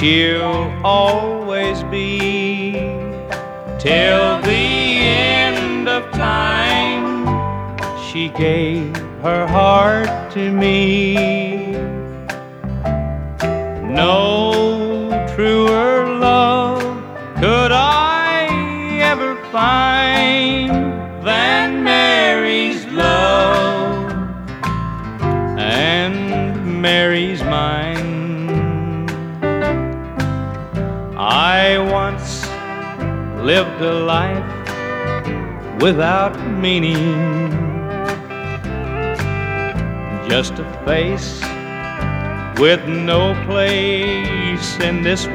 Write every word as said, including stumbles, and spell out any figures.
she'll always be till the end of time. She gave her heart to me. No truer love could I ever find than Mary's love, and Mary's mine. I once lived a life without meaning, just a face with no place in this